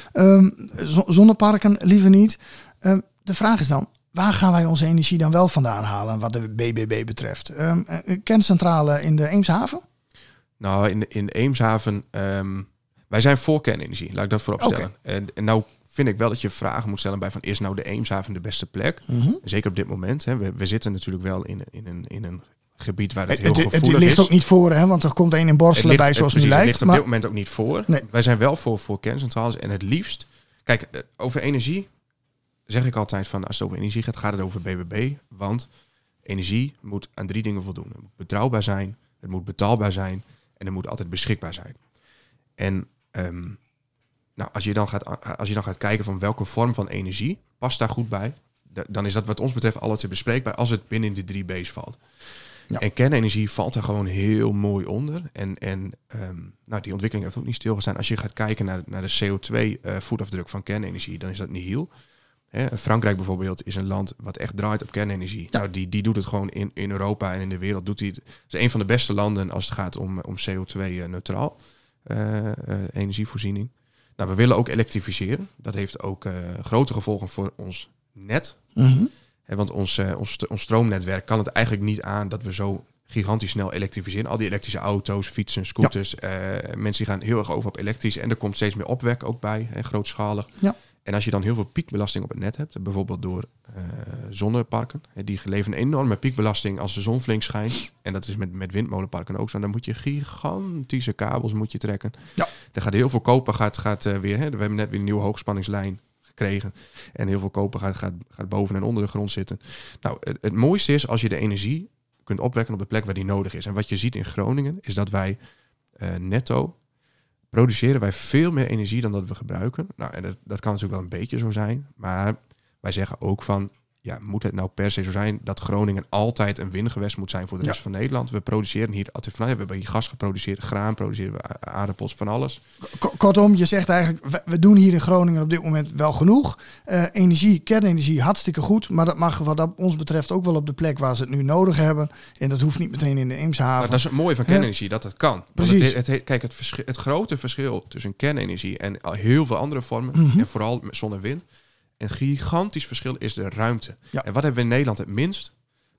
Um, zonneparken liever niet. Um, de vraag is dan, waar gaan wij onze energie dan wel vandaan halen wat de B B B betreft? Um, een kerncentrale in de Eemshaven? Nou, in, in Eemshaven, um, wij zijn voor kernenergie, laat ik dat voorop stellen. Okay. En, en nou vind ik wel dat je vragen moet stellen bij van, is nou de Eemshaven de beste plek? Mm-hmm. Zeker op dit moment. Hè. We, we zitten natuurlijk wel in, in, een, in een gebied waar het heel het, gevoelig is. Het ligt is. ook niet voor, hè? Want er komt één in Borselen ligt, bij zoals het nu lijkt. Het ligt op maar... dit moment ook niet voor. Nee. Wij zijn wel voor, voor kerncentrales en het liefst... Kijk, over energie zeg ik altijd van, als het over energie gaat, gaat het over B B B. Want energie moet aan drie dingen voldoen. Het moet betrouwbaar zijn, het moet betaalbaar zijn en het moet altijd beschikbaar zijn. En um, nou, als je dan gaat, als je dan gaat kijken van welke vorm van energie past daar goed bij, dan is dat wat ons betreft altijd bespreekbaar als het binnen de drie B's valt. Ja. En kernenergie valt er gewoon heel mooi onder. En, en um, nou, die ontwikkeling heeft ook niet stilgestaan. Als je gaat kijken naar, naar de C O twee voetafdruk van kernenergie, dan is dat nihil. Hè, Frankrijk bijvoorbeeld is een land wat echt draait op kernenergie. Ja. Nou, die, die doet het gewoon in, in Europa en in de wereld. Doet die het. Het is een van de beste landen als het gaat om, om C O twee neutraal uh, uh, energievoorziening. Nou, we willen ook elektrificeren. Dat heeft ook uh, grote gevolgen voor ons net. Mm-hmm. He, want ons, uh, ons, ons stroomnetwerk kan het eigenlijk niet aan dat we zo gigantisch snel elektrificeren. Al die elektrische auto's, fietsen, scooters. Ja. Uh, mensen die gaan heel erg over op elektrisch. En er komt steeds meer opwek ook bij, hè, grootschalig. Ja. En als je dan heel veel piekbelasting op het net hebt, bijvoorbeeld door uh, zonneparken, hè, die leveren een enorme piekbelasting als de zon flink schijnt. En dat is met, met windmolenparken ook zo. Dan moet je gigantische kabels moet je trekken. Ja. Er gaat heel veel koper gaat, gaat uh, weer. Hè, we hebben net weer een nieuwe hoogspanningslijn gekregen. En heel veel koper gaat, gaat, gaat boven en onder de grond zitten. Nou, het, het mooiste is als je de energie kunt opwekken op de plek waar die nodig is. En wat je ziet in Groningen is dat wij uh, netto produceren wij veel meer energie dan dat we gebruiken. Nou, en dat, dat kan natuurlijk wel een beetje zo zijn. Maar wij zeggen ook van, ja, moet het nou per se zo zijn dat Groningen altijd een wingewest moet zijn voor de rest ja. van Nederland? We produceren hier altijd van, we hebben hier gas geproduceerd, graan produceren we, aardappels, van alles. Kortom, je zegt eigenlijk, we, we doen hier in Groningen op dit moment wel genoeg. Uh, energie, kernenergie, hartstikke goed. Maar dat mag wat ons betreft ook wel op de plek waar ze het nu nodig hebben. En dat hoeft niet meteen in de Eemshaven. Nou, dat is het mooie van kernenergie, ja. dat het kan. Precies. Het, het, kijk, het, verschil, het grote verschil tussen kernenergie en heel veel andere vormen, mm-hmm. en vooral met zon en wind, een gigantisch verschil is de ruimte. Ja. En wat hebben we in Nederland het minst?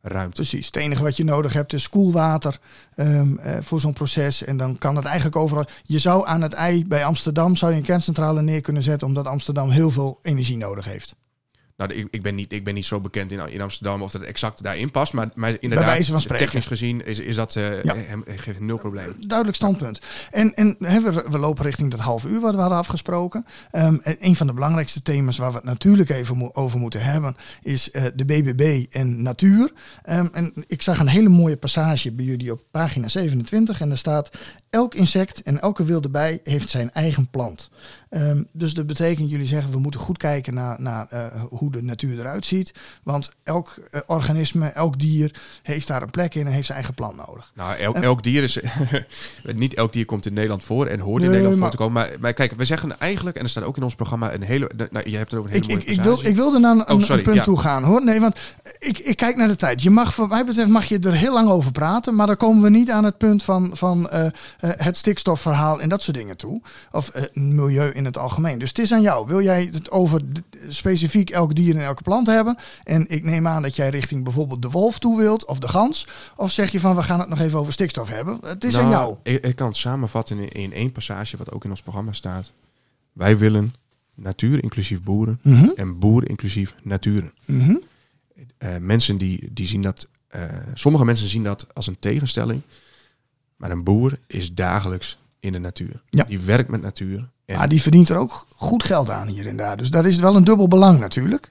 ruimte. Precies. Het enige wat je nodig hebt is koelwater um, uh, voor zo'n proces. En dan kan het eigenlijk overal. Je zou aan het ei bij Amsterdam zou je een kerncentrale neer kunnen zetten, omdat Amsterdam heel veel energie nodig heeft. Nou, ik, ik, ben niet, ik ben niet zo bekend in, in Amsterdam of dat het exact daarin past. Maar, maar inderdaad, bij wijze van spreken. Technisch gezien is, is dat uh, ja. hem, geeft nul probleem. Duidelijk standpunt. En, en he, we, we lopen richting dat half uur wat we hadden afgesproken. Um, een van de belangrijkste thema's waar we het natuurlijk even mo- over moeten hebben is uh, de B B B en natuur. Um, en ik zag een hele mooie passage bij jullie op pagina zevenentwintig. En daar staat: elk insect en elke wilde bij heeft zijn eigen plant. Um, dus dat betekent, jullie zeggen, we moeten goed kijken naar, naar uh, hoe de natuur eruit ziet. Want elk uh, organisme, elk dier heeft daar een plek in en heeft zijn eigen plant nodig. Nou, elk, en, elk dier is... niet elk dier komt in Nederland voor en hoort in nee, Nederland maar, voor te komen. Maar, maar kijk, we zeggen eigenlijk, en er staat ook in ons programma een hele... Nou, je hebt er ook een hele ik, mooie ik, ik, wil, ik wilde naar een, oh, sorry, een punt ja. toe gaan, hoor. Nee, want ik, ik kijk naar de tijd. Je mag, wat mij betreft mag je er heel lang over praten, maar dan komen we niet aan het punt van, van uh, uh, het stikstofverhaal en dat soort dingen toe. Of uh, milieu in het algemeen. Dus het is aan jou. Wil jij het over specifiek elk dier en elke plant hebben? En ik neem aan dat jij richting bijvoorbeeld de wolf toe wilt of de gans. Of zeg je van, we gaan het nog even over stikstof hebben? Het is nou, aan jou. Ik, ik kan het samenvatten in, in één passage, wat ook in ons programma staat. Wij willen natuur inclusief boeren Mm-hmm. en boeren inclusief naturen. Mm-hmm. Uh, mensen die, die zien dat... Uh, sommige mensen zien dat als een tegenstelling. Maar een boer is dagelijks in de natuur. Ja. Die werkt met natuur. En Maar die verdient er ook goed geld aan hier en daar. Dus dat is wel een dubbel belang natuurlijk.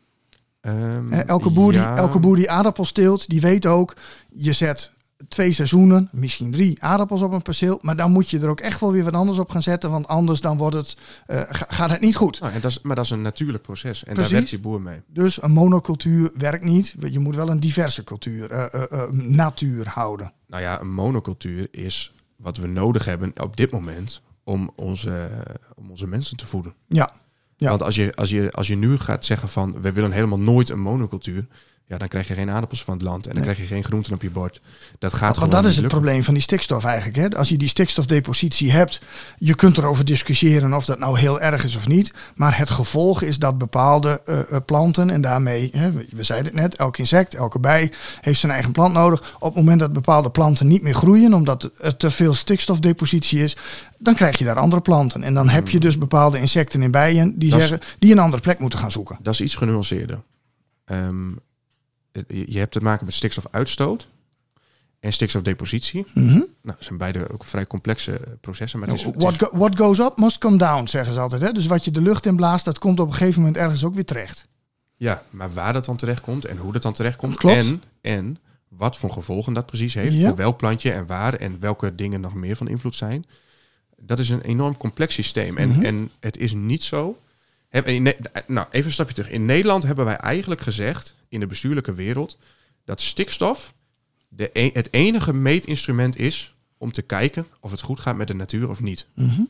Um, elke, boer ja. die, elke boer die aardappels teelt, die weet ook, je zet twee seizoenen, misschien drie aardappels op een perceel. Maar dan moet je er ook echt wel weer wat anders op gaan zetten. Want anders dan wordt het, uh, gaat het niet goed. Nou, en dat is, maar dat is een natuurlijk proces. En Precies. daar werkt die boer mee. Dus een monocultuur werkt niet. Je moet wel een diverse cultuur, uh, uh, uh, natuur houden. Nou ja, een monocultuur is wat we nodig hebben op dit moment om onze, om onze mensen te voeden. Ja. Ja. Want als je, als, je, als je nu gaat zeggen van we willen helemaal nooit een monocultuur, ja, dan krijg je geen aardappels van het land en dan nee. krijg je geen groenten op je bord. Dat gaat Want gewoon dat niet is het lukken. probleem van die stikstof eigenlijk. Hè? Als je die stikstofdepositie hebt, je kunt erover discussiëren of dat nou heel erg is of niet. Maar het gevolg is dat bepaalde uh, planten en daarmee, hè, we zeiden het net, elk insect, elke bij heeft zijn eigen plant nodig. Op het moment dat bepaalde planten niet meer groeien, omdat er te veel stikstofdepositie is, dan krijg je daar andere planten. En dan heb je dus bepaalde insecten en bijen die dat zeggen is, die een andere plek moeten gaan zoeken. Dat is iets genuanceerder. Um, je hebt te maken met stikstofuitstoot en stikstofdepositie. Mm-hmm. Nou, dat zijn beide ook vrij complexe processen. Maar het is, what, go, what goes up must come down, zeggen ze altijd. Hè? Dus wat je de lucht in blaast, dat komt op een gegeven moment ergens ook weer terecht. Ja, maar waar dat dan terecht komt en hoe dat dan terecht komt. Klopt. En, en wat voor gevolgen dat precies heeft. Ja. Voor welk plantje en waar en welke dingen nog meer van invloed zijn. Dat is een enorm complex systeem. En, mm-hmm. en het is niet zo... In, nou, even een stapje terug. In Nederland hebben wij eigenlijk gezegd, in de bestuurlijke wereld, dat stikstof de e- het enige meetinstrument is om te kijken of het goed gaat met de natuur of niet. Mm-hmm.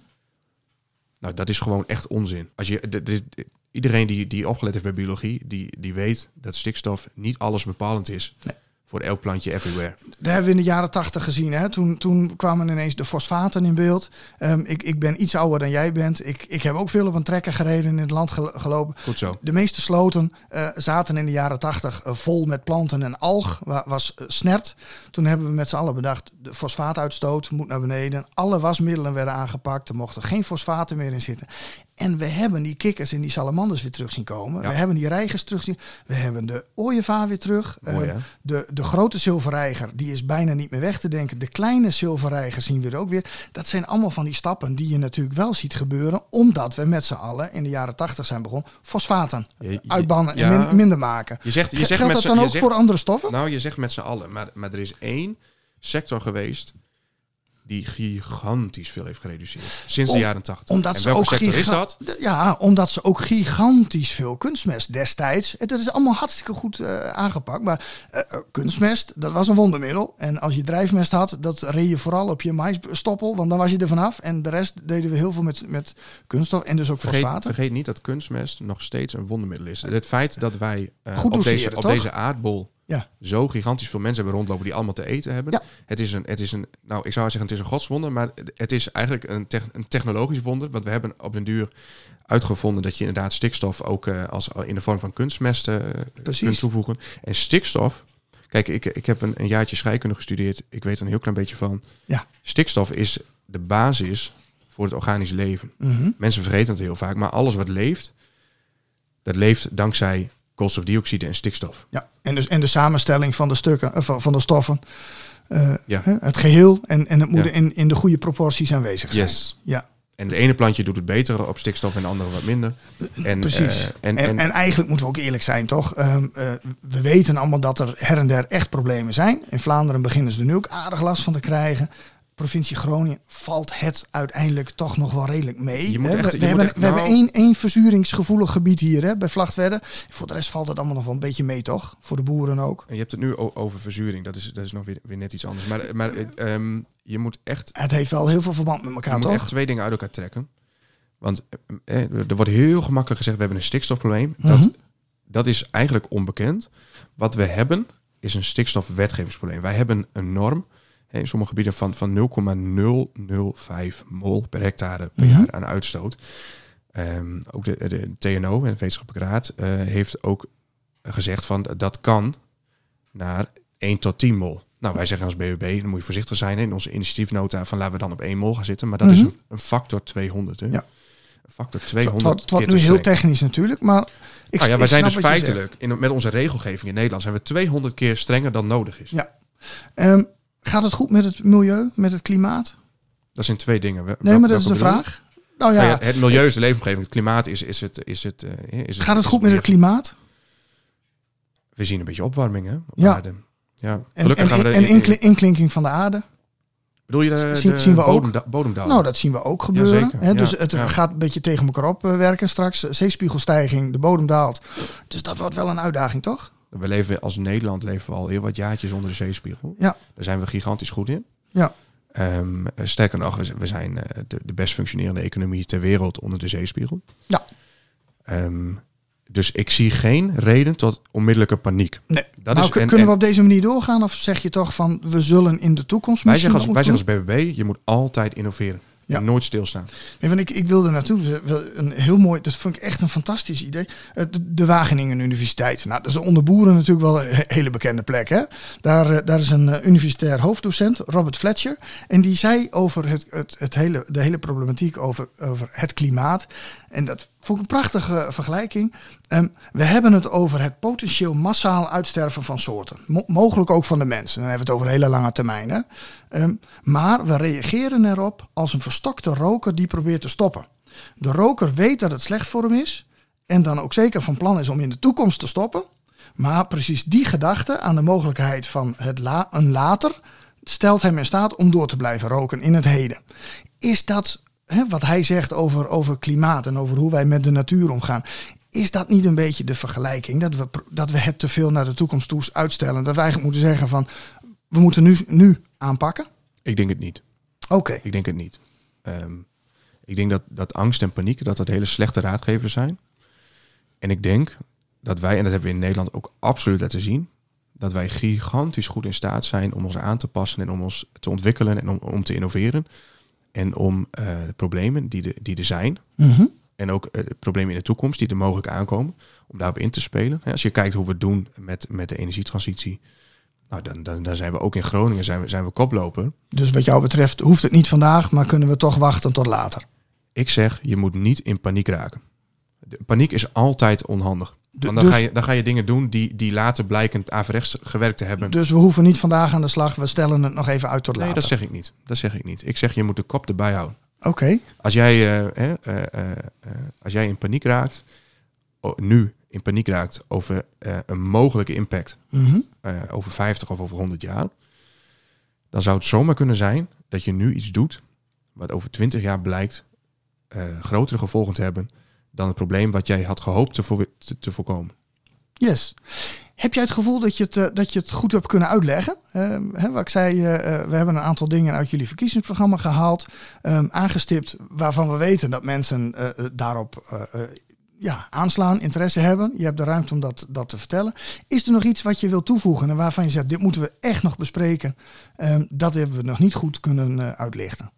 Nou, dat is gewoon echt onzin. Als je, de, de, de, iedereen die, die opgelet heeft bij biologie, die, die weet dat stikstof niet alles bepalend is. Nee. Voor elk plantje everywhere. Dat hebben we in de jaren tachtig gezien. Hè? Toen, toen kwamen ineens de fosfaten in beeld. Um, ik, ik ben iets ouder dan jij bent. Ik, ik heb ook veel op een trekker gereden in het land gelopen. Goed zo. De meeste sloten uh, zaten in de jaren tachtig uh, vol met planten en alg. Wa- was uh, snert. Toen hebben we met z'n allen bedacht, de fosfaatuitstoot moet naar beneden. Alle wasmiddelen werden aangepakt. Er mochten geen fosfaten meer in zitten. En we hebben die kikkers en die salamanders weer terug zien komen. Ja. We hebben die reigers terug zien. We hebben de ooievaar weer terug. Mooi, uh, de, de grote zilverreiger, die is bijna niet meer weg te denken. De kleine zilverreiger zien we er ook weer. Dat zijn allemaal van die stappen die je natuurlijk wel ziet gebeuren. Omdat we met z'n allen in de jaren tachtig zijn begonnen fosfaten je, je, uitbannen ja. en min, minder maken. Je zegt, je G- zegt Geldt met dat dan ook zegt, voor andere stoffen? Nou, je zegt met z'n allen. Maar, maar er is één sector geweest die gigantisch veel heeft gereduceerd. Sinds Om, de jaren tachtig. Omdat en ze welke ook sector giga- is dat? Ja, omdat ze ook gigantisch veel kunstmest destijds. Dat is allemaal hartstikke goed uh, aangepakt. Maar uh, kunstmest, dat was een wondermiddel. En als je drijfmest had, dat reed je vooral op je maïsstoppel. Want dan was je er vanaf. En de rest deden we heel veel met, met kunststof. En dus ook vergeet, fosfaten. Vergeet niet dat kunstmest nog steeds een wondermiddel is. Het feit dat wij uh, goed op, doseren, deze, op toch? deze aardbol... Ja. Zo gigantisch veel mensen hebben rondlopen die allemaal te eten hebben. Ja. Het is een, het is een, nou ik zou zeggen het is een godswonder, maar het is eigenlijk een, te, een technologisch wonder. Want we hebben op den duur uitgevonden dat je inderdaad stikstof ook uh, als in de vorm van kunstmest uh, kunt toevoegen. En stikstof Kijk, ik, ik heb een, een jaartje scheikunde gestudeerd. Ik weet er een heel klein beetje van. Ja. Stikstof is de basis voor het organisch leven. Mm-hmm. Mensen vergeten het heel vaak, maar alles wat leeft, dat leeft dankzij koolstofdioxide en stikstof. Ja, en, dus, en de samenstelling van de stukken, uh, van, van de stoffen, uh, Ja. hè, het geheel en, en het moet Ja. in, in de goede proporties aanwezig zijn. Yes. Ja. En het ene plantje doet het beter op stikstof en de andere wat minder. En, Precies. uh, En, en, en, en, eigenlijk moeten we ook eerlijk zijn, toch? Um, uh, we weten allemaal dat er her en der echt problemen zijn. In Vlaanderen beginnen ze er nu ook aardig last van te krijgen. Provincie Groningen valt het uiteindelijk toch nog wel redelijk mee. Je moet hè? echt- we je we, moet hebben, echt- we hebben nou- één, één verzuringsgevoelig gebied hier hè, bij Vlagtwedde. Voor de rest valt het allemaal nog wel een beetje mee, toch? Voor de boeren ook. je hebt het nu o- over verzuring. Dat is, dat is nog weer, weer net iets anders. Maar, maar uh, um, je moet echt, Het heeft wel heel veel verband met je elkaar, moet toch? echt twee dingen uit elkaar trekken. Want uh, er wordt heel gemakkelijk gezegd, we hebben een stikstofprobleem. Mhm. Dat, dat is eigenlijk onbekend. Wat we hebben, is een stikstofwetgevingsprobleem. Wij hebben een norm in sommige gebieden van, van nul komma nul nul vijf mol per hectare per Mhm. jaar aan uitstoot. Um, ook de, de T N O, de Wetenschappelijke Raad, uh, heeft ook gezegd van dat kan naar één tot tien mol. Nou, wij zeggen als B B B, dan moet je voorzichtig zijn in onze initiatiefnota van laten we dan op één mol gaan zitten. Maar dat Mhm. is een, een factor tweehonderd. Hè? Ja. Een factor Het tweehonderd. wordt, het wordt keer nu te heel streng. technisch natuurlijk, maar ik, Nou ja, ik wij zijn snap dus wat je zegt. feitelijk, in, met onze regelgeving in Nederland, zijn we tweehonderd keer strenger dan nodig is. Ja. Um, gaat het goed met het milieu, met het klimaat? Dat zijn twee dingen. We- Nee, maar dat is welke de bedoel je? vraag. Nou ja, Nou ja, het milieu is de leefomgeving, het klimaat is, is het... Is het, uh, is het gaat het is goed met het weer- klimaat? We zien een beetje opwarming, hè? Op Ja. aarde. Ja. En, Gelukkig en, gaan we er en in- in- inkli- inklinking van de aarde? Bedoel je de, zien- de zien we ook. bodemda- bodemdaling? Nou, dat zien we ook gebeuren. Jazeker, hè? ja, Dus het ja. gaat een beetje tegen elkaar op uh, werken straks. Zeespiegelstijging, de bodem daalt. Dus dat wordt wel een uitdaging, toch? We leven als Nederland leven we al heel wat jaartjes onder de zeespiegel. Ja. Daar zijn we gigantisch goed in. Ja. Um, sterker nog, we z- we zijn uh, de, de best functionerende economie ter wereld onder de zeespiegel. Ja. Um, dus ik zie geen reden tot onmiddellijke paniek. Nee. Dat nou, is, kun- en- kunnen we en op deze manier doorgaan? Of zeg je toch van, we zullen in de toekomst wij misschien... zeggen als, wij nog zeggen als B B B, je moet altijd innoveren. Ja. En nooit stilstaan. Nee, want ik, ik wilde naartoe. We- we- Een heel mooi, dat vond ik echt een fantastisch idee. Eh, De, de Wageningen Universiteit. Nou, dat is onder boeren natuurlijk wel een he- hele bekende plek. Hè? Daar, eh, daar is een eh, universitair hoofddocent, Robert Fletcher. En die zei over het, het, het hele, de hele problematiek over, over het klimaat. En dat vond ik een prachtige vergelijking. Um, we hebben het over het potentieel massaal uitsterven van soorten. Mo- mogelijk ook van de mensen. Dan hebben we het over een hele lange termijn. Hè? Um, maar we reageren erop als een verstokte roker die probeert te stoppen. De roker weet dat het slecht voor hem is. En dan ook zeker van plan is om in de toekomst te stoppen. Maar precies die gedachte aan de mogelijkheid van het la- een later stelt hem in staat om door te blijven roken in het heden. Is dat... He, wat hij zegt over, over klimaat en over hoe wij met de natuur omgaan. Is dat niet een beetje de vergelijking? Dat we, dat we het te veel naar de toekomst toe uitstellen. Dat we eigenlijk moeten zeggen van, we moeten nu, nu aanpakken? Ik denk het niet. Oké. Okay. Ik denk het niet. Um, ik denk dat, dat angst en paniek, dat dat hele slechte raadgevers zijn. En ik denk dat wij, en dat hebben we in Nederland ook absoluut laten zien, dat wij gigantisch goed in staat zijn om ons aan te passen en om ons te ontwikkelen en om, om te innoveren. En om uh, de problemen die, de, die er zijn, Mm-hmm. en ook uh, problemen in de toekomst die er mogelijk aankomen, om daarop in te spelen. Ja, als je kijkt hoe we het doen met, met de energietransitie, nou, dan, dan, dan zijn we ook in Groningen zijn we, zijn we koploper. Dus wat jou betreft hoeft het niet vandaag, maar kunnen we toch wachten tot later? Ik zeg, je moet niet in paniek raken. De paniek is altijd onhandig. De, Want dan, dus, ga je, dan ga je dingen doen die, die later blijkend averechts gewerkt te hebben. dus we hoeven niet vandaag aan de slag, we stellen het nog even uit tot nee, later. dat zeg ik niet. Dat zeg ik niet. Ik zeg, je moet de kop erbij houden. Oké. Okay. Als jij, uh, uh, uh, uh, als jij in paniek raakt, oh, nu in paniek raakt over uh, een mogelijke impact Mm-hmm. uh, over vijftig of over honderd jaar, dan zou het zomaar kunnen zijn dat je nu iets doet wat over twintig jaar blijkt uh, grotere gevolgen te hebben dan het probleem wat jij had gehoopt te, vo- te, te voorkomen. Yes. Heb jij het gevoel dat je het, uh, dat je het goed hebt kunnen uitleggen? Uh, hè, wat ik zei, uh, we hebben een aantal dingen uit jullie verkiezingsprogramma gehaald, um, aangestipt waarvan we weten dat mensen uh, daarop uh, uh, ja, aanslaan, interesse hebben. Je hebt de ruimte om dat, dat te vertellen. Is er nog iets wat je wilt toevoegen en waarvan je zegt, dit moeten we echt nog bespreken? Um, dat hebben we nog niet goed kunnen uh, uitlichten.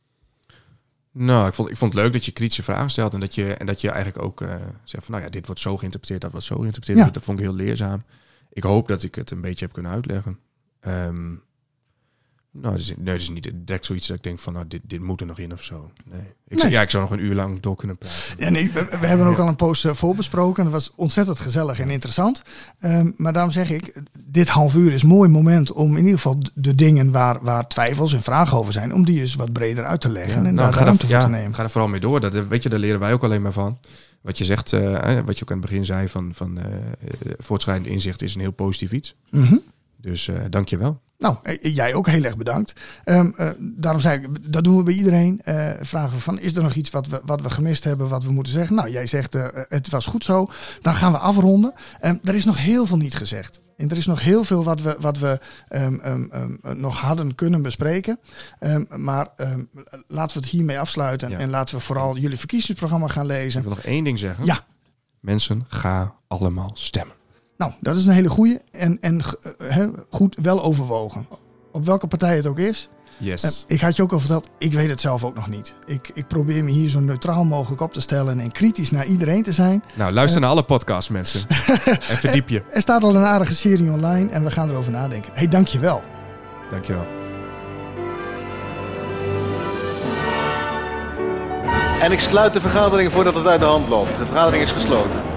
Nou, ik vond, ik vond het leuk dat je kritische vragen stelt en dat je, en dat je eigenlijk ook uh, zegt van, nou ja, dit wordt zo geïnterpreteerd, dat wordt zo geïnterpreteerd. Ja. Dat vond ik heel leerzaam. ik hoop dat ik het een beetje heb kunnen uitleggen. Um, nou, het is, nee, het is niet direct zoiets dat ik denk van, nou, dit, dit moet er nog in of zo. Nee. Ik, Nee. Zou, ja, ik zou nog een uur lang door kunnen praten. Ja, nee, we, we hebben ook al een post uh, voorbesproken. Dat was ontzettend gezellig en interessant. Um, maar daarom zeg ik, dit half uur is een mooi moment om in ieder geval de dingen waar, waar twijfels en vragen over zijn, om die eens wat breder uit te leggen Ja, en nou, daar ga ruimte er, voor ja, te nemen. Ga er vooral mee door. Dat, weet je, daar leren wij ook alleen maar van. Wat je zegt, uh, wat je ook aan het begin zei, van, van uh, voortschrijdend inzicht is een heel positief iets. Mm-hmm. Dus uh, dank je wel. Nou, jij ook heel erg bedankt. Um, uh, daarom zei ik, dat doen we bij iedereen. Uh, vragen we van, is er nog iets wat we, wat we gemist hebben, wat we moeten zeggen? Nou, jij zegt, uh, het was goed zo. Dan gaan we afronden. Um, er is nog heel veel niet gezegd. En er is nog heel veel wat we, wat we um, um, um, nog hadden kunnen bespreken. Um, maar um, laten we het hiermee afsluiten. Ja. En laten we vooral jullie verkiezingsprogramma gaan lezen. Ik wil nog één ding zeggen. Ja. Mensen, ga allemaal stemmen. Nou, dat is een hele goeie en, en uh, he, goed wel overwogen. Op welke partij het ook is. Yes. Uh, ik had je ook al verteld, ik weet het zelf ook nog niet. Ik, ik probeer me hier zo neutraal mogelijk op te stellen en kritisch naar iedereen te zijn. Nou, luister uh, naar alle podcasts, mensen. En verdiep je. Er, er staat al een aardige serie online en we gaan erover nadenken. Hé, hey, dank je wel. Dank je wel. En ik sluit de vergadering voordat het uit de hand loopt. De vergadering is gesloten.